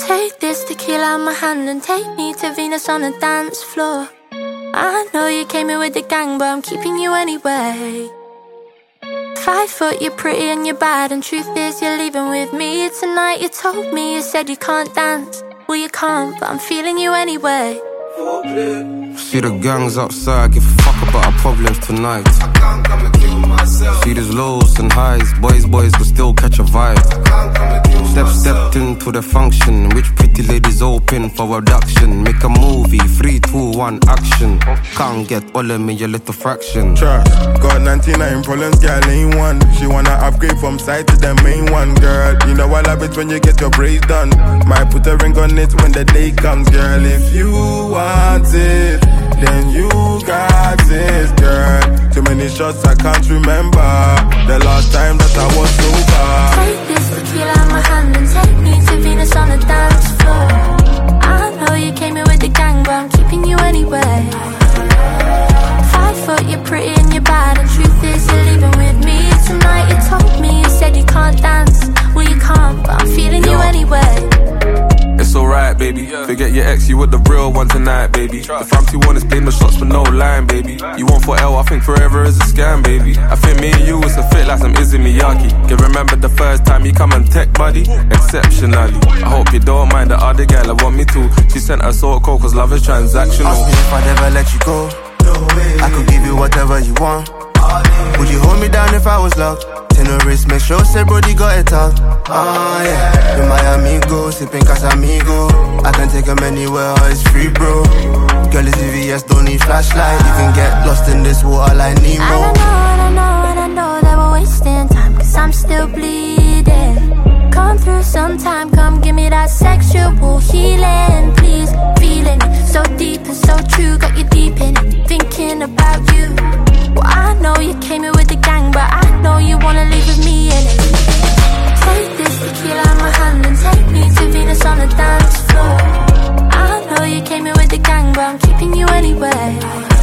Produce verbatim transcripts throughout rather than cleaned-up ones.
Take this tequila in my hand and take me to Venus on the dance floor. I know you came in with the gang, but I'm keeping you anyway. Five foot, you're pretty and you're bad, and truth is you're leaving with me tonight. You told me, you said you can't dance. Well, you can't, but I'm feeling you anyway. See the gangs outside, give a fuck about our problems tonight. I can't come and kill myself. See there's lows and highs, boys, boys will still catch a vibe. I can't come and kill Step, myself. stepped into the function, which pretty ladies open for abduction. Make a movie, three, two, one, action. Can't get all of me, a little fraction. Trust, got ninety-nine problems, girl ain't one. She wanna upgrade from side to the main one, girl. You know I love it when you get your braids done. Might put a ring on it when the day comes, girl. If you want it, then you got it, girl. Too many shots I can't remember the last time that I was sober. Take this tequila in my hand and take me to Venus on the dance floor. I know you came in with the gang, but I'm keeping you anyway. Five foot, you're pretty and you're bad, and truth is you're leaving with me tonight. You told me, you said you can't dance. Well, you can't, but I'm feeling Yo. you anyway. It's alright, baby. Forget your ex, you with the real one tonight, baby. If I'm too honest, blame the shots for no line, baby. You want for L, I think forever is a scam, baby. I think me and you is a fit like some Izzy Miyake. Can remember the first time you come and tech, buddy? Exceptionally. I hope you don't mind the other girl, I want me to. She sent her sort code cause love is transactional. Ask me if I'd ever let you go. No way. I could give you whatever you want. Would you hold me down if I was locked? Terrorist, make sure say brody got it out. Ah yeah, with my amigo, sipping Casamigo. I can take him anywhere, it's free bro. Girl is E V S, don't need flashlight. Even get lost in this water like Nemo. I don't know, I don't know, I don't know that we're wasting time, cause I'm still bleeding. Come through sometime, come give me that sexual healing, please. Feeling it so deep and so true, got you deep in it, thinking about you. Well, I know you came in with the gang, but I know you wanna leave with me in it. Take this tequila in my hand and take me to Venus on the dance floor. I know you came in with the gang, but I'm keeping you anyway.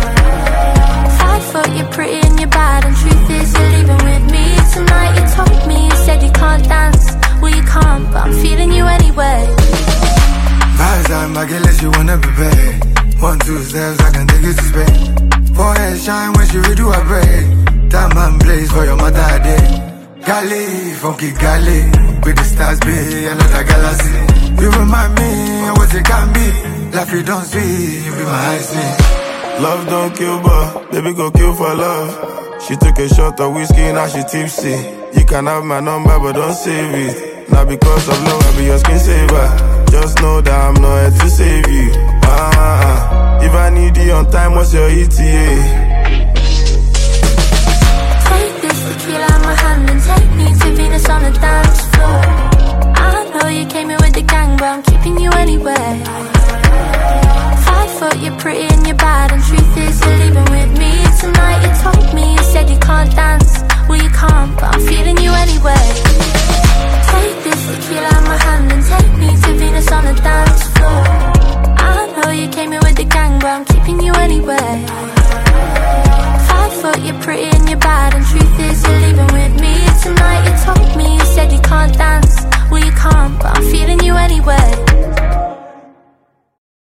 Five foot, you're pretty and you're bad, and truth is you're leaving with me tonight. You told me, you said you can't dance. Well, you can't, but I'm feeling you anyway. Vibes I'm back unless you wanna be paid. One, two steps, I can take you to Spain. Forehead shine when she redo her braid. Time and place for your mother day. Galley, funky galley. With the stars be another galaxy. You remind me of what it can be. Life you don't see, you be my eyes me. Love don't kill, but baby go kill for love. She took a shot of whiskey, now she tipsy. You can have my number, but don't save it. Not because of love, I be your skin saver. Just know that I'm not here to save you. Ah, if I need you on time, what's your E T A? Take this tequila in my hand and take me to Venus on the dance floor. I know you came in with the gang, but I'm keeping you anyway. Five foot, you're pretty and you're bad, and truth is you're leaving with me tonight. You told me, you said you can't dance. Well, you can't, but I'm feeling you anyway. Take this tequila in my hand and take me to Venus on the dance floor. I know you came in with the gang, but I'm keeping you anyway. Five foot, you're pretty and you're bad.